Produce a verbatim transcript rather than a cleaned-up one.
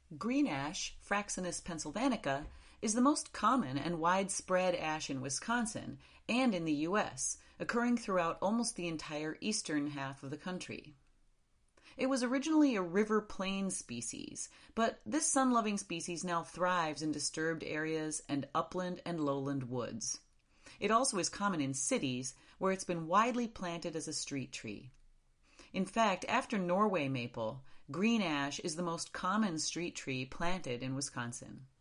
Green ash, Fraxinus pennsylvanica, is the most common and widespread ash in Wisconsin and in the U S, occurring throughout almost the entire eastern half of the country. It was originally a river plain species, but this sun-loving species now thrives in disturbed areas and upland and lowland woods. It also is common in cities, where it's been widely planted as a street tree. In fact, after Norway maple, green ash is the most common street tree planted in Wisconsin.